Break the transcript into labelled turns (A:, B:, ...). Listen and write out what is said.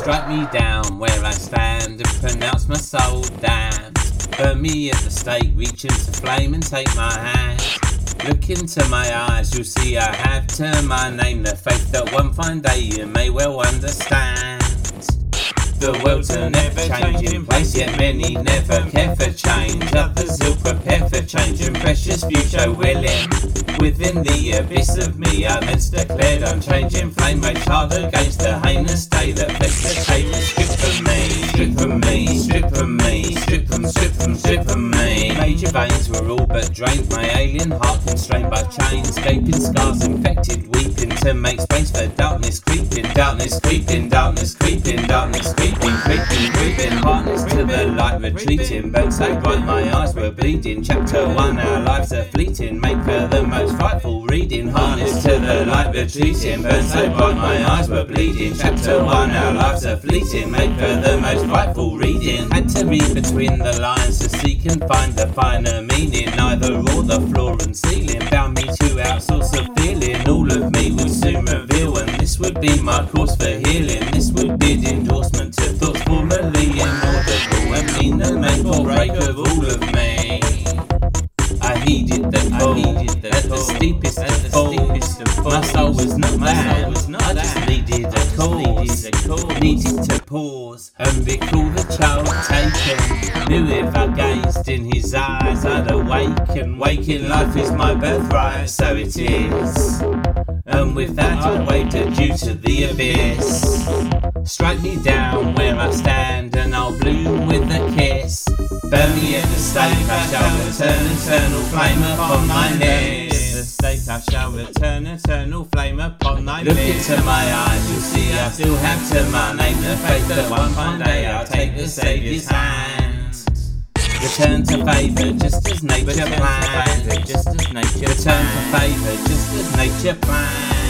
A: Strike me down where I stand and pronounce my soul damned. Burn me at the stake, reach into flame and take my hand. Look into my eyes, you'll see I have turned my name. The faith that one fine day you may well understand. The world's an ever-changing place, yet many never care for change. Others ill prepare for change, and precious few show willing. Within the abyss of me, I thence declared unchanging flame, rage hard against the heinous day that vexed the shame. Strip from me, strip from me, strip from me, strip from me. Major veins were all but drained, my alien heart constrained by chains. Gaping scars infected, weeping to make space for darkness creeping, darkness creeping, darkness creeping, darkness creeping. Creeping, harness to the light retreating. Burnt so bright my eyes were bleeding. Chapter 1, our lives are fleeting. Make for the most frightful reading. Harness to the light retreating. Burnt so bright my eyes were bleeding. Chapter 1, our lives are fleeting. Make for the most frightful reading. Had to read between the lines to seek and find the finer meaning. Neither or the floor and ceiling bound me to outsource of feeling. All of me would soon reveal, and this would be my course for healing. This would bid endorsement to thoughts formerly inaudible, and mean the make or break of all of me. I heeded the call at the steepest of falls. My soul was not mad, I just needed a cause. Needed to pause and recall the child taken. Knew if I gazed in his eyes I'd awaken. Waking life is my birthright, so it is. And with that I waved adieu to the abyss. Strike me down where I stand and I'll bloom with a kiss. Burn me at the stake, I shall return eternal flame upon thy lips. The stake I shall return eternal flame upon thy lips. Look into my eyes, you'll see I still have to my name. The faith that one fine day I'll take the Saviour's hand. Return to favour just as nature planned. Return to favour just as nature planned.